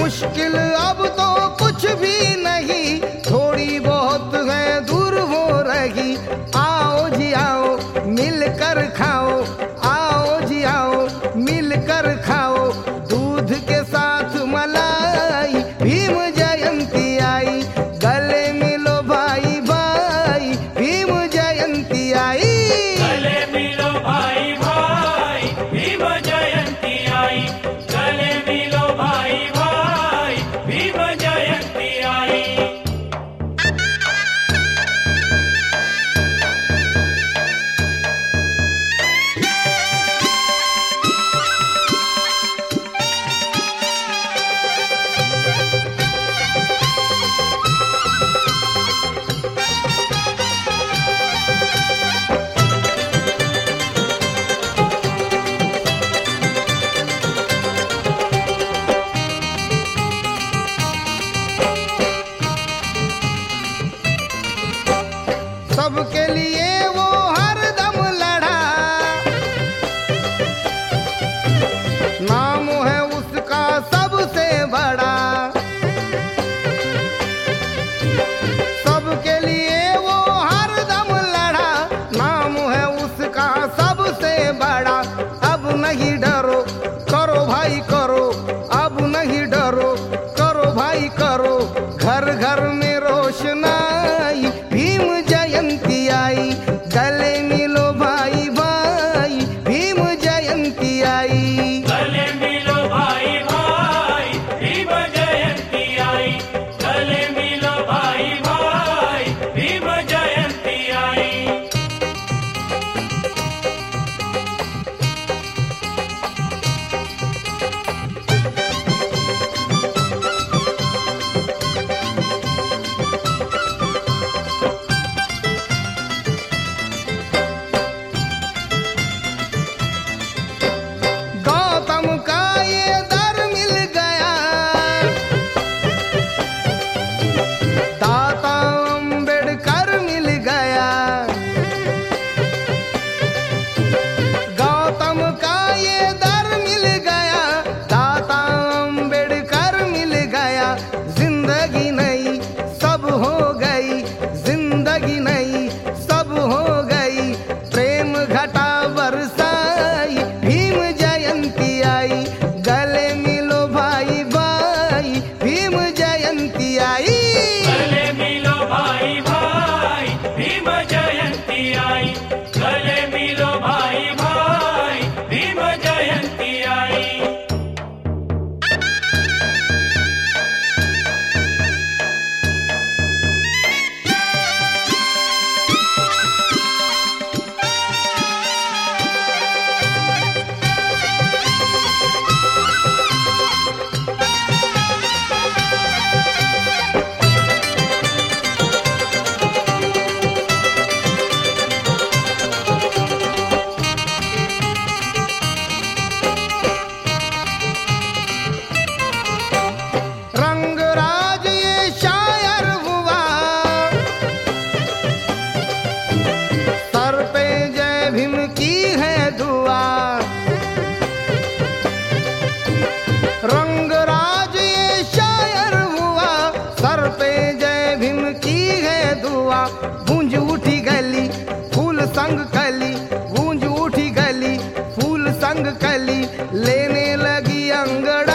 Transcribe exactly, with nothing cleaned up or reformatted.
मुश्किल अब तो कुछ भी नहीं, थोड़ी बहुत है दूर हो रही। आओ जी आओ मिलकर खाओ, आओ जी आओ मिलकर खाओ, दूध के साथ मलाई, भीम जयंती आई। गले मिलो भाई भाई, भीम जयंती आई। गले मिलो भाई भाई, भीम जयंती आई। गले मिलो भाई भाई, भीम जयंती आई। सबके लिए वो हरदम लड़ा, नाम है उसका सबसे बड़ा। सबके लिए वो हरदम लड़ा, नाम है उसका सबसे बड़ा। अब नहीं डरो करो भाई करो, अब नहीं डरो करो भाई करो, घर घर में रोशनाई, भीम जयंती आई। गले मिलो भाई भाई, भीम जयंती आई। गले मिलो भाई भाई, भीम जयंती आई। गले मिलो भाई भाई, भीम जयंती आई। गौतम का ये दर मिल गया, दाता अम्बेडकर मिल गया। गौतम का ये दर मिल गया, दाता अम्बेडकर मिल गया। जिंदगी नई सब हो गई, जिंदगी नई सब हो गई, प्रेम घटा बरसाई, भीम जयंती आई। गले मिलो भाई भाई, भीम जयंती आई। गले मिलो भाई भाई, भीम जयंती आई। गले मिलो भाई भाई, भीम जयंती आई। रंगराज ये शायर हुआ, सर पे जय भीम की है दुआ। रंगराज ये शायर हुआ, सर पे जय भीम की है दुआ। गूंज उठी गली फूल संग कली, गूंज उठी गली फूल संग कली, लेने लगी अंगड़